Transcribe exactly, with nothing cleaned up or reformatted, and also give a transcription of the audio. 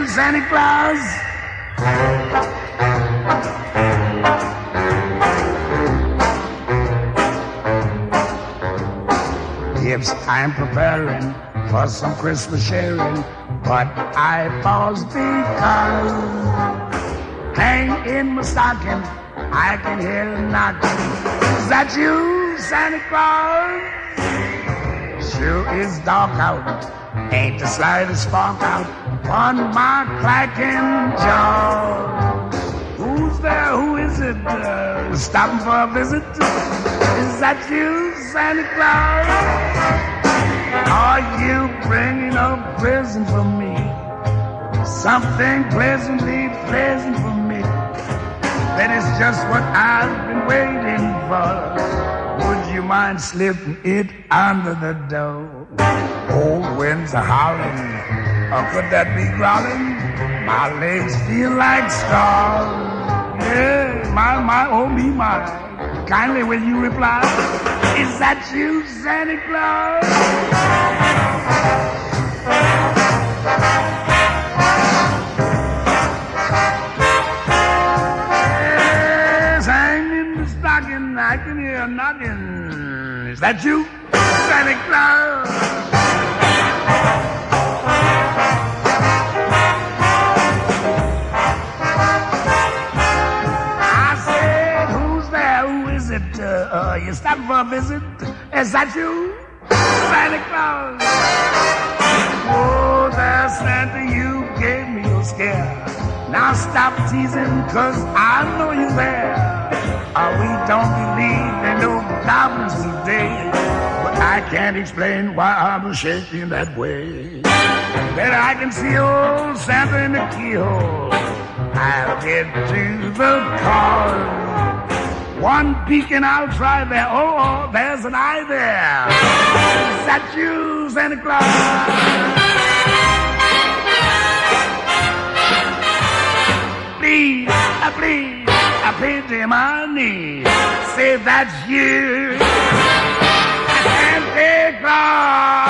Santa Claus? Gifts I'm preparing for some Christmas sharing, but I pause because hang in my stocking, I can hear a knocking. Is that you, Santa Claus? Sure is dark out, ain't the slightest spark out on my clacking jaw. Who's there? Who is it? Uh, stopping for a visit? Is that you, Santa Claus? Are you bringing a present for me? Something pleasantly pleasant for me. That is just what I've been waiting for. Would you mind slipping it under the door? Old winds are howling, or could that be growling? My legs feel like straws. Yeah, my, my, oh me, my. Kindly will you reply? Is that you, Santa Claus? Yes, hang in the stocking, I can hear a knocking. Is that you, Santa Claus? Uh, uh, you stopping for a visit? Is that you, Santa Claus? Oh, there, Santa, you gave me a scare. Now stop teasing, cause I know you're there. Uh, we don't believe in no goblins today, but I can't explain why I'm shaking that way. Better I can see old Santa in the keyhole. I'll get to the car. One peek and I'll try there. Oh, oh, there's an eye there. Is that you, Santa Claus? Please, uh, please, I plead to my knees. Say that's you, Santa Claus.